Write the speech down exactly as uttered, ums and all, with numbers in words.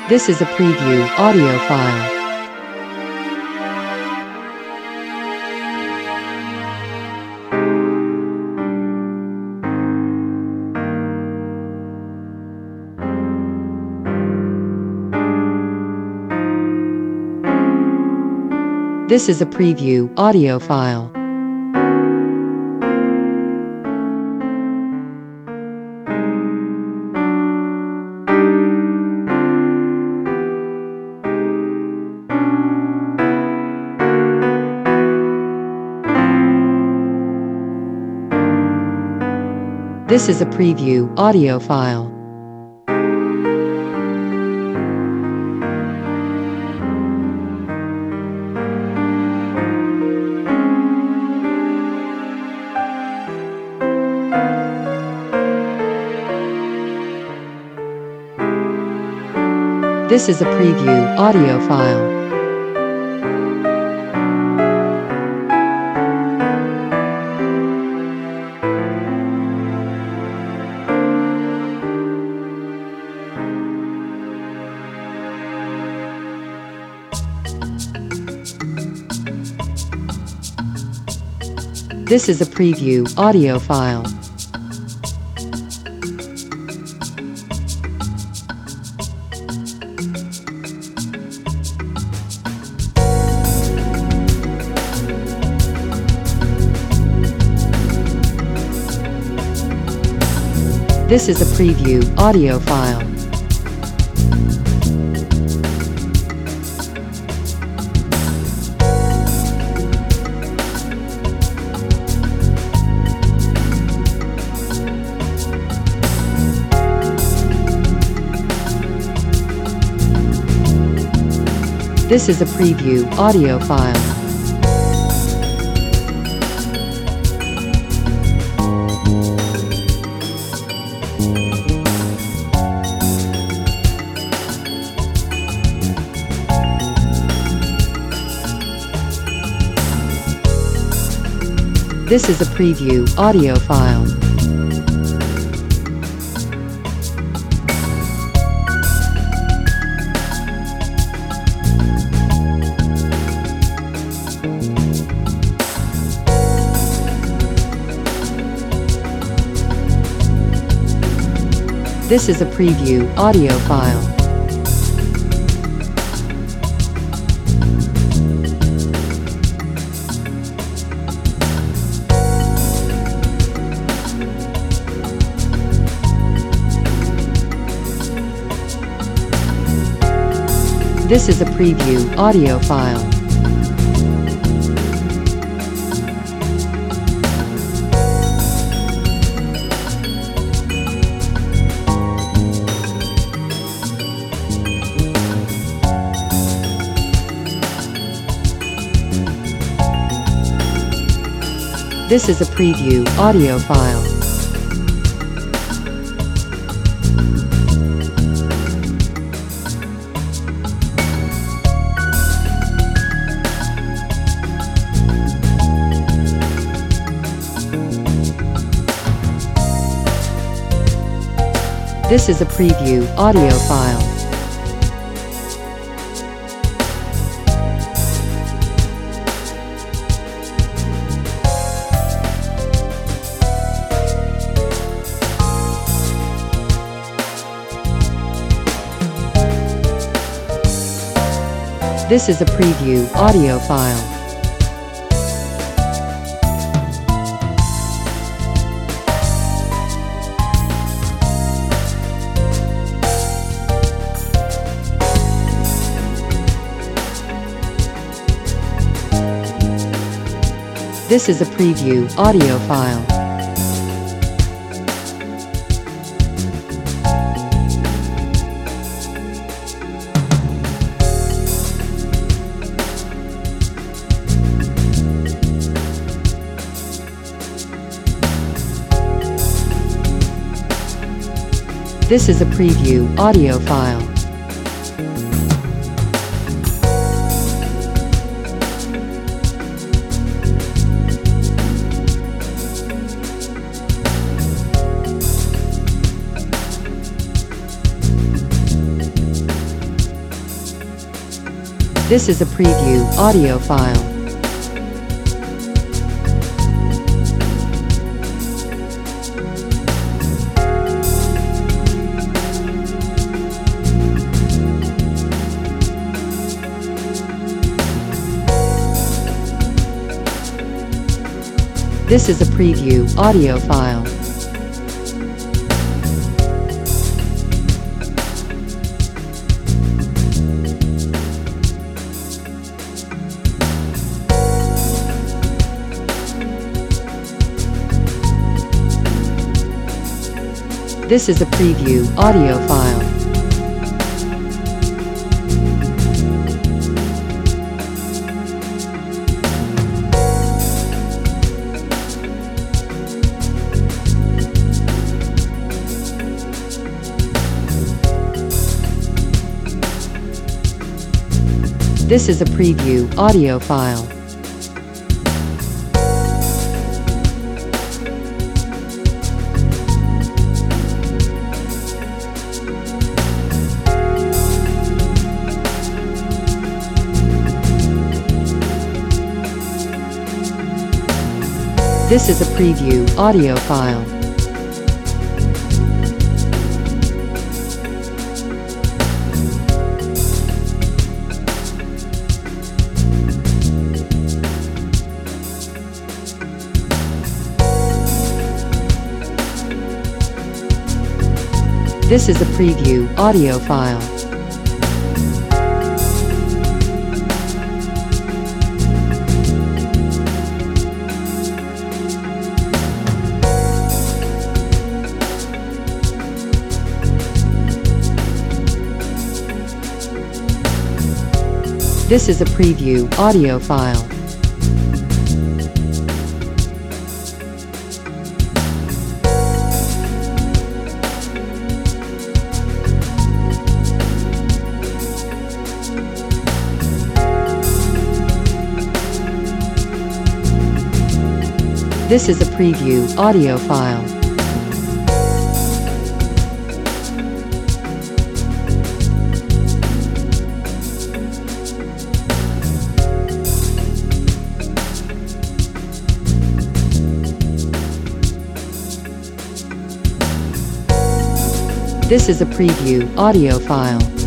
This is a preview audio file. This is a preview audio file. This is a preview audio file. This is a preview audio file. This is a preview audio file. This is a preview audio file. This is a preview audio file. This is a preview audio file. This is a preview audio file. This is a preview audio file. This is a preview audio file. This is a preview audio file. This is a preview audio file. This is a preview audio file. This is a preview audio file. This is a preview audio file. This is a preview audio file. This is a preview audio file. This is a preview audio file. This is a preview audio file. This is a preview audio file. This is a preview audio file. This is a preview audio file. This is a preview audio file.